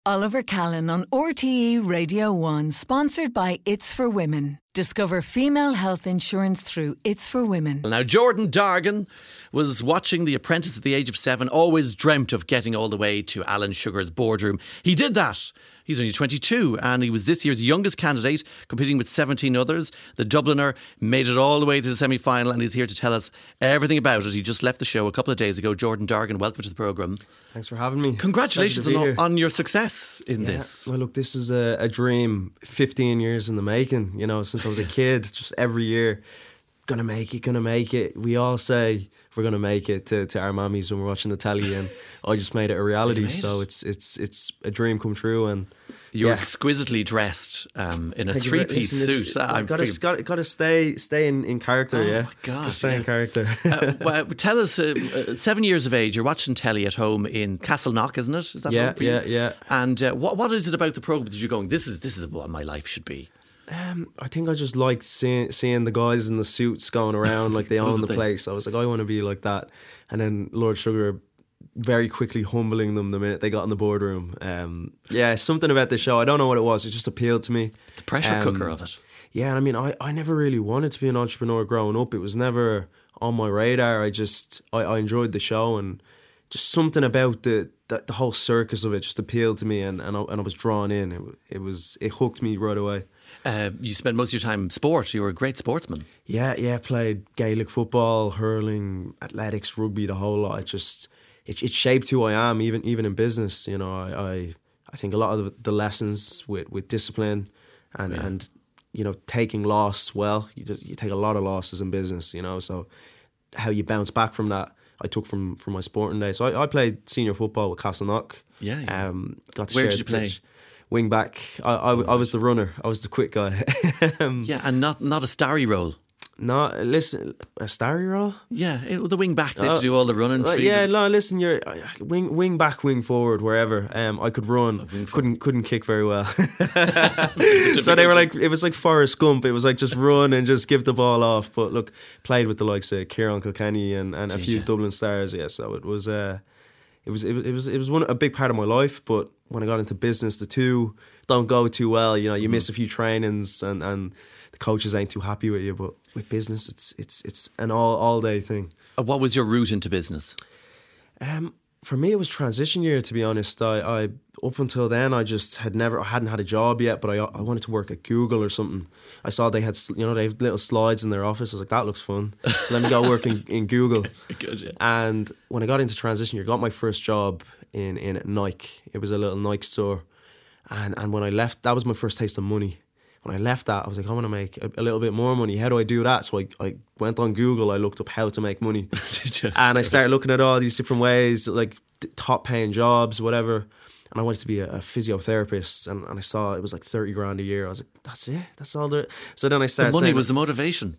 Oliver Callan on RTE Radio 1, sponsored by It's for Women. Discover female health insurance through It's for Women. Now, Jordan Dargan was watching The Apprentice at the age of 7, always dreamt of getting all the way to Alan Sugar's boardroom. He did that. He's only 22 and he was this year's youngest candidate, competing with 17 others. The Dubliner made it all the way to the semi-final and he's here to tell us everything about it. He just left the show a couple of days ago. Jordan Dargan, welcome to the programme. Thanks for having me. Congratulations on your success in this. Well, look, this is a dream 15 years in the making, you know, since I was a kid, just every year, gonna make it. We all say we're gonna make it to our mummies when we're watching the telly, and I just made it a reality. So it's a dream come true. And you're exquisitely dressed in a three-piece suit. Got to stay in character. Oh my God! Stay in character. Well, tell us, 7 years of age, you're watching telly at home in Castleknock, isn't it? Is that right for you? Yeah. And what is it about the programme that you're going, this is what my life should be? I think I just liked seeing the guys in the suits going around like they own the place. I was like, I want to be like that. And then Lord Sugar very quickly humbling them the minute they got in the boardroom. Something about the show, I don't know what it was, it just appealed to me. The pressure cooker of it. Yeah, I mean, I never really wanted to be an entrepreneur growing up. It was never on my radar. I enjoyed the show, and just something about the whole circus of it just appealed to me, and I was drawn in. It hooked me right away. You spent most of your time in sport. You were a great sportsman. Yeah, played Gaelic football, hurling, athletics, rugby, the whole lot. It shaped who I am, even in business. You know, I think a lot of the lessons with discipline and you know, taking loss well. You take a lot of losses in business, you know, so how you bounce back from that, I took from my sporting days. So I played senior football with Castleknock. Yeah. Got to Where share did you play? Pitch. Wing back. I was the runner. I was the quick guy. And not a starry role. No, listen, a starry role? Yeah, the wing back to do all the running. Listen, you're wing back, wing forward, wherever. I could run, couldn't kick very well. So they were like, it was like Forrest Gump. It was like just run and just give the ball off. But look, played with the likes of Kieran Kilkenny and a few Dublin stars. Yeah, so it was a big part of my life. But when I got into business, the two don't go too well. You know, you miss a few trainings and the coaches ain't too happy with you. But with business, it's an all day thing. What was your route into business? For me, it was transition year, to be honest. I up until then, I hadn't had a job yet, but I wanted to work at Google or something. I saw they had little slides in their office. I was like, that looks fun. So let me go work in Google. Good, yeah. And when I got into transition year, I got my first job in Nike. It was a little Nike store. And when I left, that was my first taste of money. When I left that, I was like, I want to make a little bit more money. How do I do that? So I went on Google, I looked up how to make money. And I started looking at all these different ways, like top paying jobs, whatever. And I wanted to be a physiotherapist. And I saw it was like 30 grand a year. I was like, that's it? That's all there? So then I started The money was the motivation.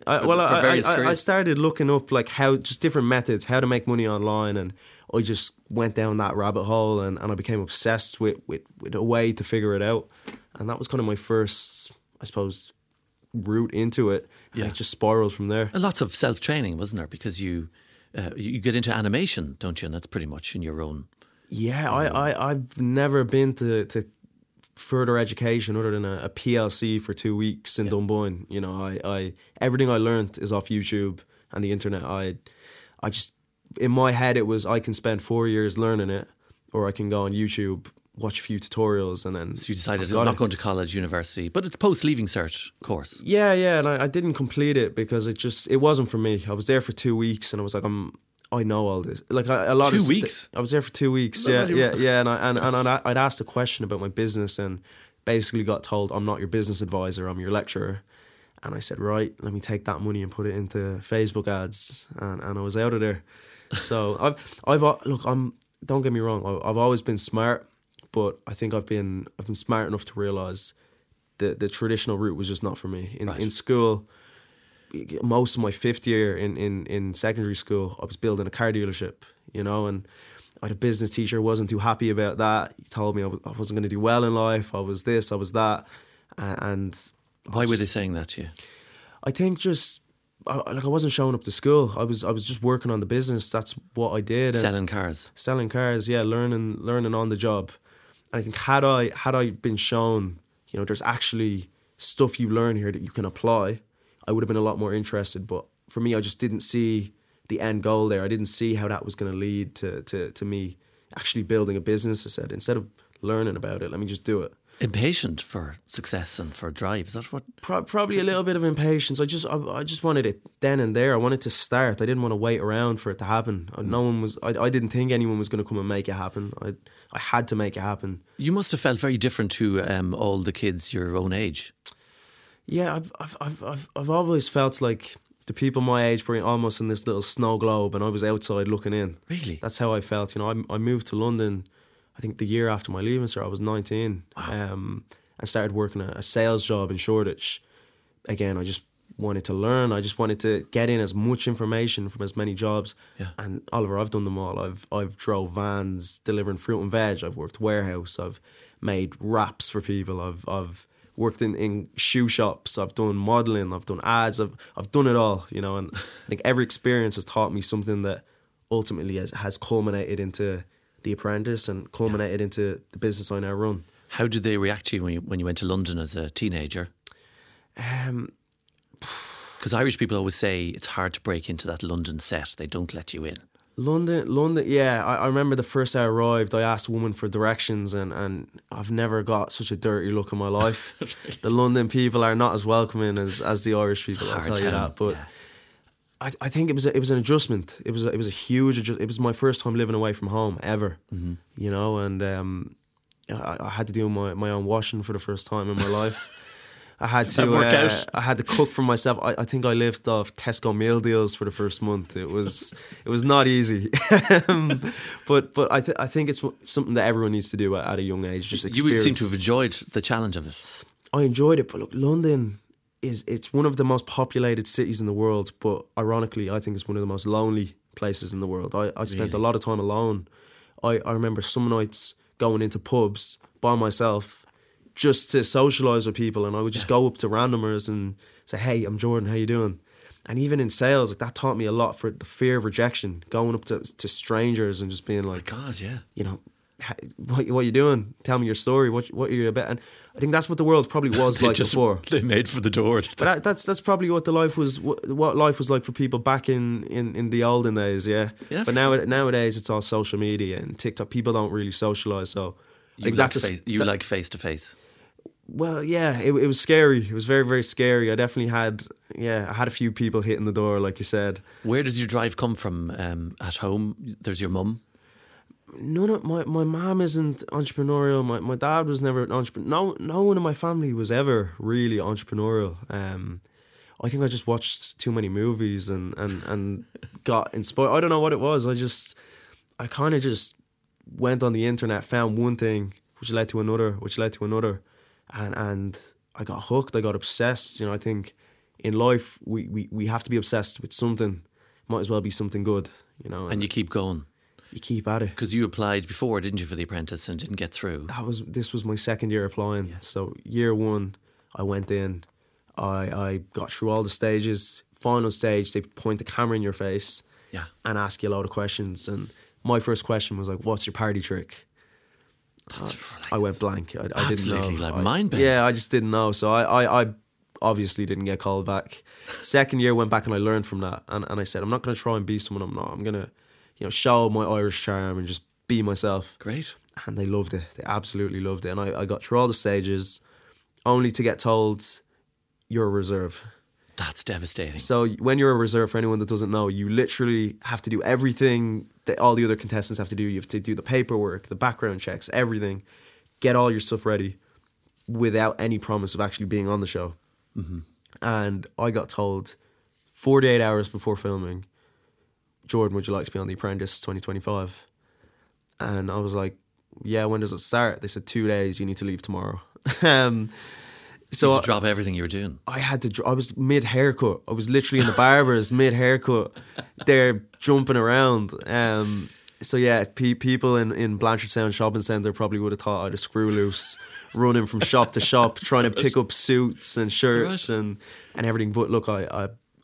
I started looking up like just different methods, how to make money online. And I just went down that rabbit hole and I became obsessed with a way to figure it out. And that was kind of my first, I suppose, route into it. And it just spiraled from there. And lots of self-training, wasn't there? Because you get into animation, don't you? And that's pretty much in your own. Yeah, I've never been to further education other than a PLC for 2 weeks in Dunboyne. You know, I everything I learned is off YouTube and the internet. I just, in my head, it was I can spend 4 years learning it, or I can go on YouTube, watch a few tutorials, and then. So you decided not going to college, university, but it's post-leaving cert course. Yeah, and I didn't complete it because it wasn't for me. I was there for 2 weeks, and I was like, I know all this. Like a lot 2 of weeks. I was there for 2 weeks. Yeah. And I'd asked a question about my business, and basically got told, I'm not your business advisor, I'm your lecturer. And I said, right, let me take that money and put it into Facebook ads, and I was out of there. So don't get me wrong, I've always been smart, but I think I've been smart enough to realise the traditional route was just not for me. In school, most of my fifth year in secondary school, I was building a car dealership, you know, and I had a business teacher who wasn't too happy about that. He told me I wasn't going to do well in life. I was this, I was that. And why were they saying that to you? I think I wasn't showing up to school. I was just working on the business. That's what I did. Selling cars, yeah, learning on the job. And I think had I been shown, you know, there's actually stuff you learn here that you can apply, I would have been a lot more interested. But for me, I just didn't see the end goal there. I didn't see how that was going to lead to me actually building a business. I said, instead of learning about it, let me just do it. Impatient for success and for drive, is that what? Probably a little bit of impatience. I just wanted it then and there. I wanted to start. I didn't want to wait around for it to happen. No one was. I didn't think anyone was going to come and make it happen. I had to make it happen. You must have felt very different to all the kids your own age. Yeah, I've always felt like the people my age were almost in this little snow globe, and I was outside looking in. Really? That's how I felt. You know, I moved to London, I think the year after my leaving cert. I was 19. Wow. I started working a sales job in Shoreditch. Again, I just wanted to learn. I just wanted to get in as much information from as many jobs. Yeah. And Oliver, I've done them all. I've drove vans delivering fruit and veg. I've worked warehouse. I've made wraps for people. I've worked in shoe shops. I've done modelling. I've done ads. I've done it all, you know. And I think every experience has taught me something that ultimately has culminated into The Apprentice and culminated into the business I now run. How did they react to you when you went to London as a teenager? Because Irish people always say it's hard to break into that London set. They don't let you in. London, yeah. I remember the first I arrived, I asked a woman for directions, and I've never got such a dirty look in my life. The London people are not as welcoming as the Irish people, I'll tell you that. But yeah. I think it was an adjustment. It was a huge adjustment. It was my first time living away from home ever, you know, and I had to do my own washing for the first time in my life. I had to cook for myself. I think I lived off Tesco meal deals for the first month. It was not easy, but I think it's something that everyone needs to do at a young age. Just experience. You seem to have enjoyed the challenge of it. I enjoyed it, but look, London it's one of the most populated cities in the world, but ironically, I think it's one of the most lonely places in the world. I spent a lot of time alone. I remember some nights going into pubs by myself just to socialise with people, and I would just go up to randomers and say, "Hey, I'm Jordan, how you doing?" And even in sales, like, that taught me a lot for the fear of rejection, going up to strangers and just being like, "Oh my God, yeah, you know, what are you doing? Tell me your story. What are you about?" And I think that's what the world probably was like before. They made for the door. But that's probably what what life was like for people back in the olden days. Yeah. But nowadays it's all social media and TikTok. People don't really socialise. So I think like face to face. Well, yeah, it was scary. It was very, very scary. I definitely had a few people hitting the door, like you said. Where does your drive come from? At home, there's your mum. None of my mom isn't entrepreneurial. My dad was never an entrepreneur. No one in my family was ever really entrepreneurial. I think I just watched too many movies and got inspired. I don't know what it was. I kind of just went on the internet, found one thing, which led to another, and I got hooked. I got obsessed. You know, I think in life we have to be obsessed with something. Might as well be something good. You know, and you keep going. You keep at it. Because you applied before, didn't you, for The Apprentice and didn't get through? This was my second year applying. Yeah. So year one, I went in. I got through all the stages. Final stage, they point the camera in your face and ask you a lot of questions. And my first question was like, "What's your party trick?" I went blank. I didn't know. Like mind bend. Yeah, I just didn't know. So I obviously didn't get called back. Second year, went back and I learned from that. And I said, I'm not going to try and be someone I'm not. I'm going to, show my Irish charm and just be myself. Great. And they loved it. They absolutely loved it. And I got through all the stages, only to get told, "You're a reserve." That's devastating. So when you're a reserve, for anyone that doesn't know, you literally have to do everything that all the other contestants have to do. You have to do the paperwork, the background checks, everything. Get all your stuff ready without any promise of actually being on the show. Mm-hmm. And I got told 48 hours before filming, "Jordan, would you like to be on The Apprentice 2025? And I was like, "Yeah, when does it start?" They said 2 days, you need to leave tomorrow. So you had to drop everything you were doing. I was mid haircut. I was literally in the barbers mid haircut. They're jumping around. So yeah, people in Blanchardstown Shopping Centre probably would have thought I had a screw loose, running from shop to shop, trying to pick up suits and shirts and everything. But look, I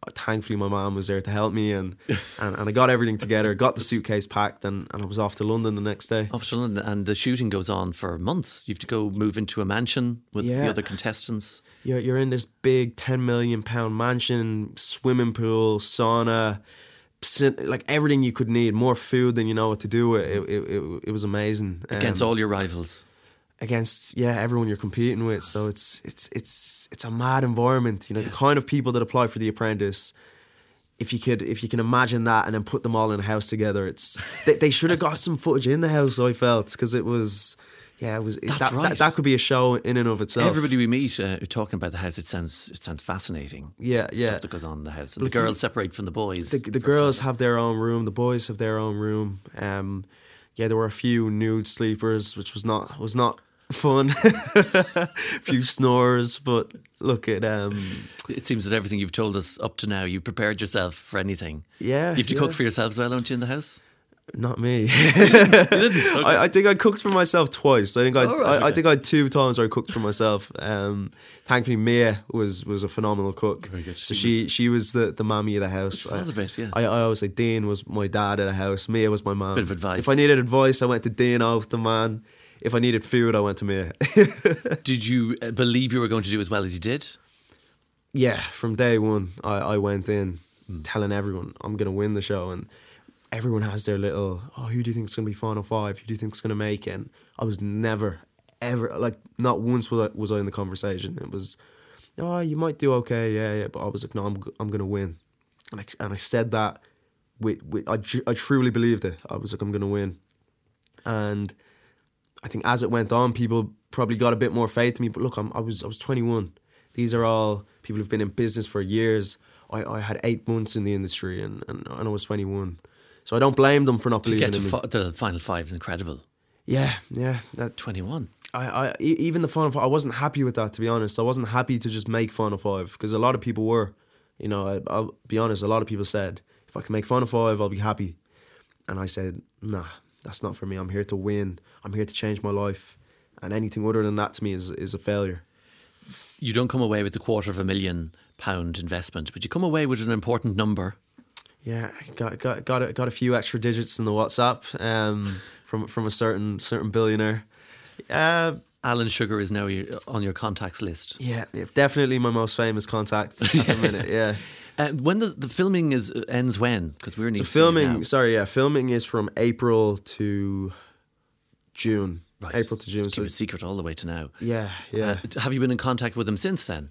thankfully my mum was there to help me, and I got everything together, got the suitcase packed, and I was off to London the next day. Off to London, and the shooting goes on for months. You have to go move into a mansion with the other contestants. You're in this big £10 million mansion, swimming pool, sauna, like everything you could need, more food than you know what to do with. It was amazing. Against all your rivals. Against everyone you're competing with, so it's a mad environment. You know, the kind of people that apply for The Apprentice. If you can imagine that, and then put them all in a house together, they should have got some footage in the house. I felt, because it was. Yeah, that could be a show in and of itself. Everybody we meet talking about the house, it sounds fascinating. Yeah. Stuff that goes on in the house. And the girls separate from the boys. The girls have their own room. The boys have their own room. There were a few nude sleepers, which was not fun. A few snores, but look, it seems that everything you've told us up to now, you've prepared yourself for anything. Yeah, you have to cook for yourself as well, don't you, in the house? Not me. You didn't? Okay. I think I cooked for myself twice. I think I think I had 2 times where I cooked for myself. Thankfully, Mia was a phenomenal cook. Very good. So she was the mammy of the house. She was a bit, yeah. I always say Dean was my dad of the house. Mia was my mum. Bit of advice. If I needed advice, I went to Dean, off the man. If I needed food, I went to Mia. Did you believe you were going to do as well as you did? Yeah, from day one, I went in telling everyone I'm going to win the show, and everyone has their little, who do you think is going to be Final Five? Who do you think is going to make it? And I was never, ever, like, not once was I in the conversation. It was, you might do okay, yeah. But I was like, no, I'm going to win. And I said that, I truly believed it. I was like, I'm going to win. And I think as it went on, people probably got a bit more faith in me. But look, I was 21. These are all people who've been in business for years. I had 8 months in the industry, and I was 21. So I don't blame them for not believing in me. To get to the Final Five is incredible. Yeah. That 21. Even the Final Five, I wasn't happy with that, to be honest. I wasn't happy to just make Final Five, because a lot of people were. You know, I'll be honest, a lot of people said, if I can make Final Five, I'll be happy. And I said, nah, that's not for me. I'm here to win. I'm here to change my life. And anything other than that to me is a failure. You don't come away with the £250,000 investment, but you come away with an important number. Yeah, got a few extra digits in the WhatsApp from a certain billionaire. Alan Sugar is now on your contacts list. Yeah, definitely my most famous contact at the minute. Yeah. When the filming ends when? Because we're filming is from April to June. Right. April to June. Keep it secret all the way to now. Yeah. Have you been in contact with them since then?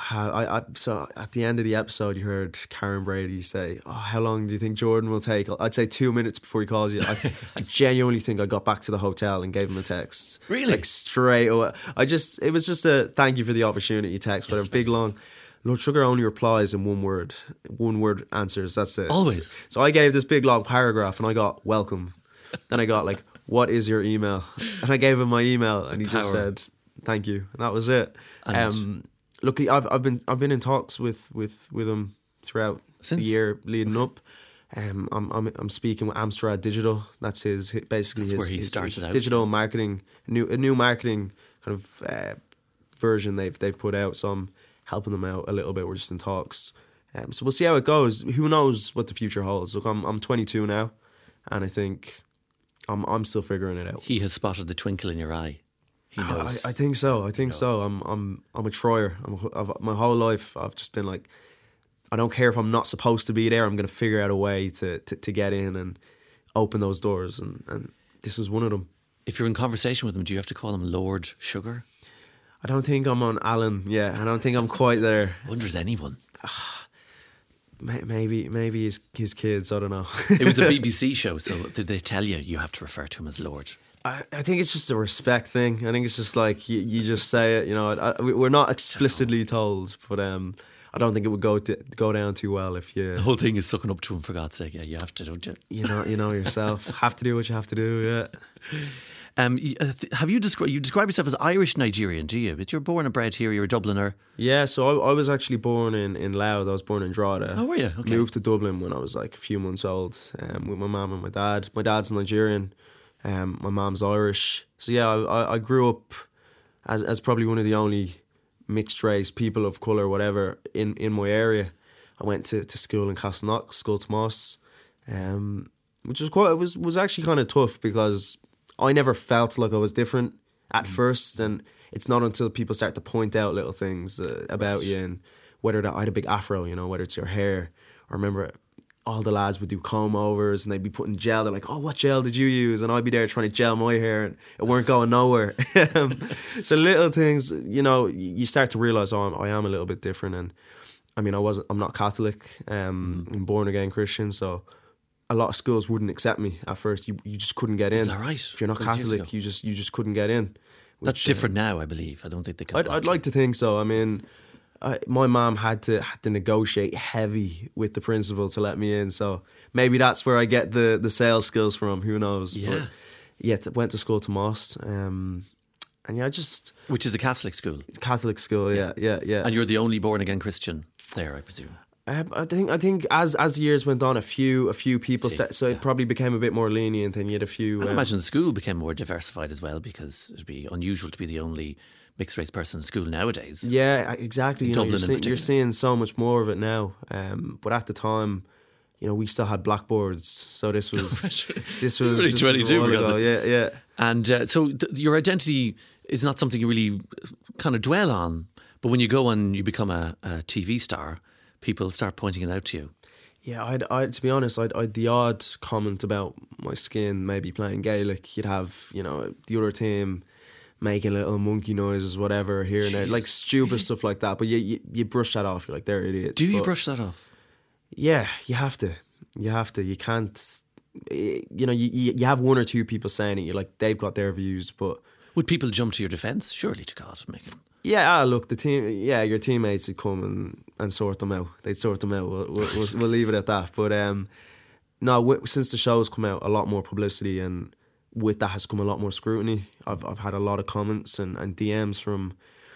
So at the end of the episode, you heard Karen Brady say, how long do you think Jordan will take? I'd say 2 minutes before he calls you. I genuinely think I got back to the hotel and gave him a text. Really? Like straight away. It was just a thank you for the opportunity text, but a big long, Lord Sugar only replies in one word answers, that's it. Always. So I gave this big long paragraph and I got welcome. Then I got like, what is your email? And I gave him my email and he just said, thank you. And that was it. Look, I've been in talks with him throughout the year leading up. I'm speaking with Amstrad Digital. That's his where he started out. Digital marketing, a new marketing kind of version they've put out. So I'm helping them out a little bit. We're just in talks. So we'll see how it goes. Who knows what the future holds? Look, I'm 22 now, and I think I'm still figuring it out. He has spotted the twinkle in your eye. He knows. I think so. I'm a trier. My whole life I've just been like, I don't care if I'm not supposed to be there. I'm going to figure out a way to get in and open those doors, and this is one of them. If you're in conversation with him, do you have to call him Lord Sugar? I don't think I'm on Alan. Yeah, I don't think I'm quite there. I wonder, is anyone? Maybe his kids. I don't know. It was a BBC show, so did they tell you have to refer to him as Lord? I think it's just a respect thing. I think it's just like you just say it. You know, we're not explicitly told, but I don't think it would go down too well if you. The whole thing is sucking up to him, for God's sake. Yeah, you have to, don't you? You know yourself. Have to do what you have to do. Yeah. Have you describe yourself as Irish Nigerian? Do you? But you're born and bred here. You're a Dubliner. Yeah. So I was actually born in Louth. I was born in Drogheda. Oh, were you? Okay. Moved to Dublin when I was like a few months old. With my mum and my dad. My dad's Nigerian. My mom's Irish. So yeah, I grew up as probably one of the only mixed race people of colour, whatever, in my area. I went to school in Castleknock, School Tomas, which was actually kind of tough because I never felt like I was different at first, and it's not until people start to point out little things about you, and whether that I had a big afro, whether it's your hair. I remember all the lads would do comb overs and they'd be putting gel. They're like, oh, what gel did you use? And I'd be there trying to gel my hair and it weren't going nowhere. So little things, you start to realise, I am a little bit different. And I mean, I'm not Catholic. I'm born again Christian. So a lot of schools wouldn't accept me at first. You just couldn't get in. Is that right? If you're not Catholic, you just couldn't get in. That's different now, I believe. I don't think they can. I'd like to think so. I mean, my mom had to negotiate heavy with the principal to let me in, so maybe that's where I get the sales skills from. Who knows? Yeah. But went to School Tomas, and which is a Catholic school. Catholic school, yeah. And you're the only born again Christian there, I presume. I think as the years went on, a few people it probably became a bit more lenient, and you had a few. I imagine the school became more diversified as well, because it'd be unusual to be the only mixed race person in school nowadays. Yeah, exactly. You're seeing so much more of it now. But at the time, we still had blackboards, so this was really 22 ago. Yeah. And so your identity is not something you really kind of dwell on, but when you go and you become a TV star, people start pointing it out to you. Yeah, I'd to be honest, I'd the odd comment about my skin, maybe playing Gaelic. You'd have, the other team making little monkey noises, whatever, here and there, like stupid stuff like that. But you brush that off. You're like, they're idiots. Do you brush that off? Yeah, you have to. You can't. You have one or two people saying it. You're like, they've got their views, but would people jump to your defence? Surely to God, Mick. Yeah, look, the team. Yeah, your teammates would come and sort them out. They'd sort them out. We'll leave it at that. But no, since the show's come out, a lot more publicity, and with that has come a lot more scrutiny. I've had a lot of comments and DMs from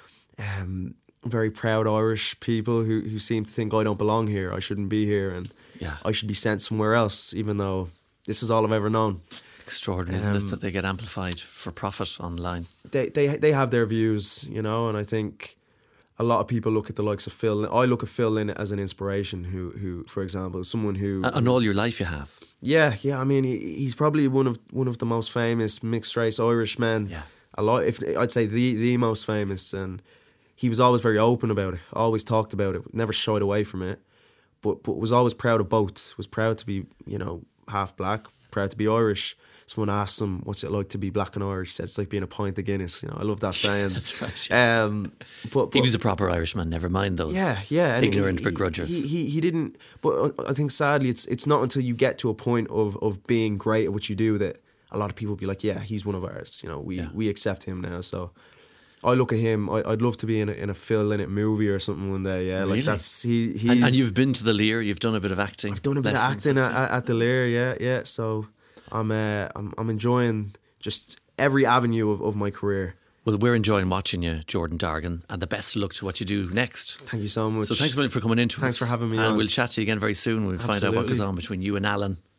very proud Irish people who seem to think I don't belong here, I shouldn't be here, and I should be sent somewhere else, even though this is all I've ever known. Extraordinary, isn't it, that they get amplified for profit online? They have their views, and I think a lot of people look at the likes of Phil. I look at Phil Lynott as an inspiration, who for example, is someone who... And all your life you have. Yeah. I mean, he's probably one of the most famous mixed race Irish men. Yeah. I'd say the most famous, and he was always very open about it. Always talked about it. Never shied away from it. But was always proud of both. Was proud to be half black. Proud to be Irish. Someone asked him, "What's it like to be black and Irish?" He said, "It's like being a pint of Guinness." I love that saying. That's right. Yeah. But he was a proper Irishman. Never mind those. Ignorant begrudgers. He didn't. But I think sadly, it's not until you get to a point of being great at what you do that a lot of people be like, "Yeah, he's one of ours." We accept him now. So I look at him. I'd love to be in a Phil Lynott movie or something one day. Yeah, really? Like that's he. And you've been to the Lear. You've done a bit of acting. I've done a bit of acting at the Lear. Yeah. So I'm enjoying just every avenue of my career. Well, we're enjoying watching you, Jordan Dargan, and the best of luck to what you do next. Thank you so much. So thanks a million for coming in to us. Thanks for having me on. on. And we'll chat to you again very soon. We'll find out what goes on between you and Alan.